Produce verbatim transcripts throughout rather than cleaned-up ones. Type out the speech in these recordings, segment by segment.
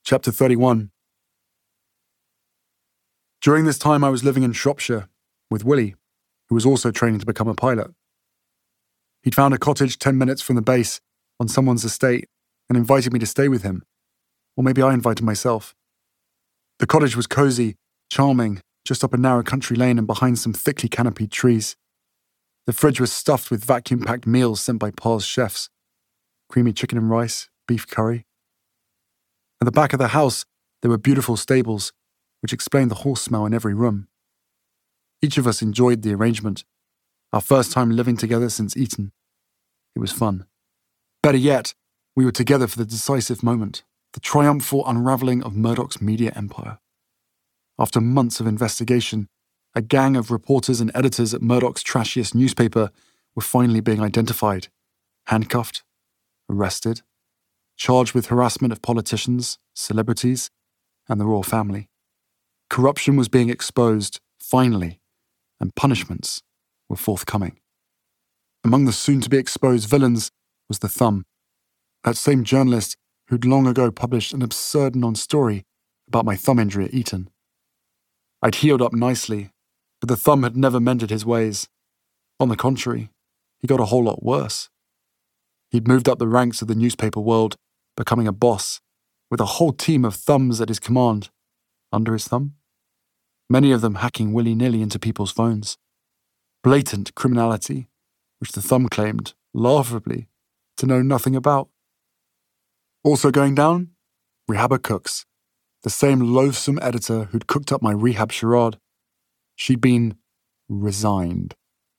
Chapter thirty-one. During this time I was living in Shropshire with Willie, who was also training to become a pilot. He'd found a cottage ten minutes from the base on someone's estate and invited me to stay with him. Or maybe I invited myself. The cottage was cosy, charming, just up a narrow country lane and behind some thickly canopied trees. The fridge was stuffed with vacuum-packed meals sent by Pa's chefs. Creamy chicken and rice, beef curry. At the back of the house, there were beautiful stables, which explained the horse smell in every room. Each of us enjoyed the arrangement. Our first time living together since Eton. It was fun. Better yet, we were together for the decisive moment, the triumphal unravelling of Murdoch's media empire. After months of investigation, a gang of reporters and editors at Murdoch's trashiest newspaper were finally being identified, handcuffed, arrested, charged with harassment of politicians, celebrities, and the royal family. Corruption was being exposed, finally, and punishments were forthcoming. Among the soon-to-be-exposed villains was the Thumb, that same journalist who'd long ago published an absurd non-story about my thumb injury at Eton. I'd healed up nicely, but the Thumb had never mended his ways. On the contrary, he got a whole lot worse. He'd moved up the ranks of the newspaper world, becoming a boss, with a whole team of thumbs at his command, under his thumb. Many of them hacking willy-nilly into people's phones. Blatant criminality, which the Thumb claimed, laughably, to know nothing about. Also going down, Rehabba Cooks, the same loathsome editor who'd cooked up my rehab charade. She'd been resigned.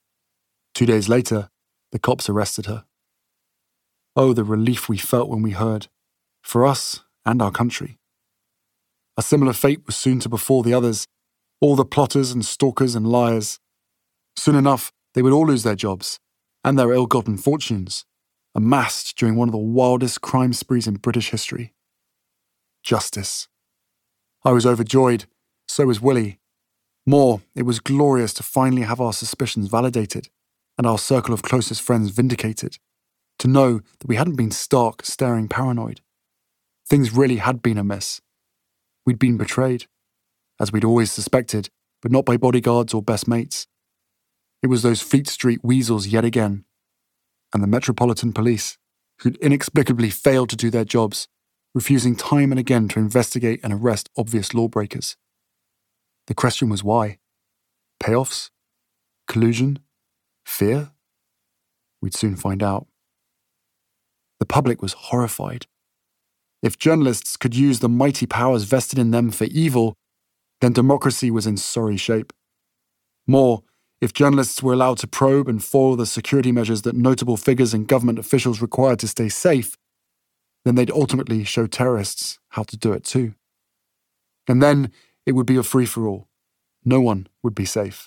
Two days later, the cops arrested her. Oh, the relief we felt when we heard, for us and our country. A similar fate was soon to befall the others, all the plotters and stalkers and liars. Soon enough, they would all lose their jobs and their ill-gotten fortunes, amassed during one of the wildest crime sprees in British history. Justice. I was overjoyed, so was Willie. More, it was glorious to finally have our suspicions validated and our circle of closest friends vindicated, to know that we hadn't been stark, staring paranoid. Things really had been amiss. We'd been betrayed, as we'd always suspected, but not by bodyguards or best mates. It was those Fleet Street weasels yet again, and the Metropolitan Police, who'd inexplicably failed to do their jobs, refusing time and again to investigate and arrest obvious lawbreakers. The question was why? Payoffs? Collusion? Fear? We'd soon find out. The public was horrified. If journalists could use the mighty powers vested in them for evil, then democracy was in sorry shape. More, if journalists were allowed to probe and foil the security measures that notable figures and government officials required to stay safe, then they'd ultimately show terrorists how to do it too. And then it would be a free-for-all. No one would be safe.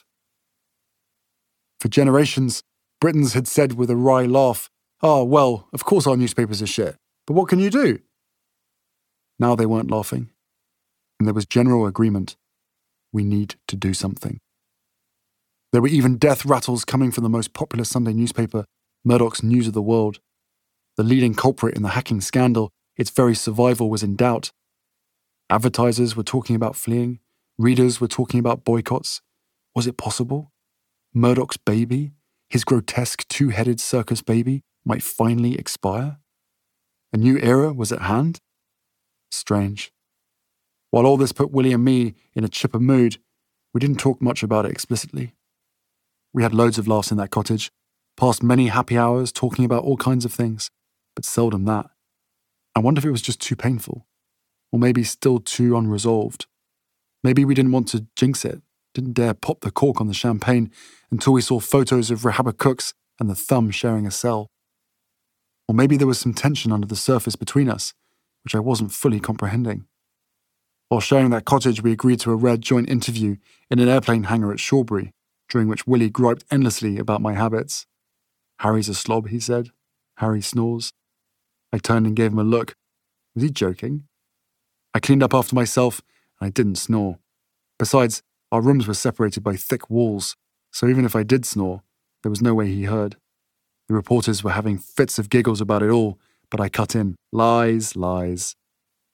For generations, Britons had said with a wry laugh, "Ah, well, of course our newspapers are shit, but what can you do?" Now they weren't laughing, and there was general agreement. We need to do something. There were even death rattles coming from the most popular Sunday newspaper, Murdoch's News of the World. The leading culprit in the hacking scandal, its very survival was in doubt. Advertisers were talking about fleeing. Readers were talking about boycotts. Was it possible? Murdoch's baby, his grotesque two-headed circus baby, might finally expire? A new era was at hand? Strange. While all this put Willie and me in a chipper mood, we didn't talk much about it explicitly. We had loads of laughs in that cottage, passed many happy hours talking about all kinds of things, but seldom that. I wonder if it was just too painful, or maybe still too unresolved. Maybe we didn't want to jinx it, didn't dare pop the cork on the champagne until we saw photos of Rehabba Cooks and the Thumb sharing a cell. Or maybe there was some tension under the surface between us, which I wasn't fully comprehending. While sharing that cottage, we agreed to a rare joint interview in an airplane hangar at Shawbury, during which Willie griped endlessly about my habits. "Harry's a slob," he said. "Harry snores." I turned and gave him a look. Was he joking? I cleaned up after myself, and I didn't snore. Besides, our rooms were separated by thick walls, so even if I did snore, there was no way he heard. The reporters were having fits of giggles about it all, but I cut in. Lies, lies.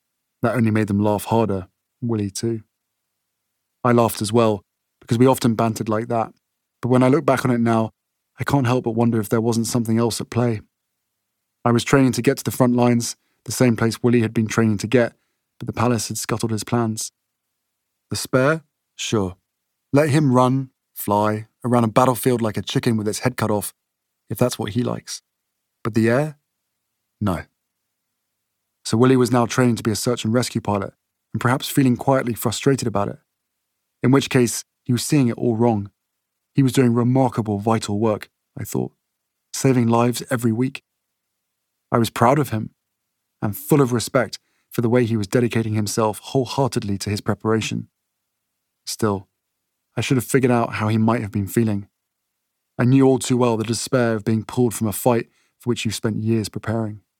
That only made them laugh harder, Willie too. I laughed as well, because we often bantered like that, but when I look back on it now, I can't help but wonder if there wasn't something else at play. I was training to get to the front lines, the same place Willie had been training to get, but the palace had scuttled his plans. The spare? Sure. Let him run, fly, around a battlefield like a chicken with its head cut off, if that's what he likes. But the heir? No. So Willie was now training to be a search and rescue pilot, and perhaps feeling quietly frustrated about it. In which case, he was seeing it all wrong. He was doing remarkable, vital work, I thought, saving lives every week. I was proud of him, and full of respect for the way he was dedicating himself wholeheartedly to his preparation. Still, I should have figured out how he might have been feeling. I knew all too well the despair of being pulled from a fight for which you've spent years preparing.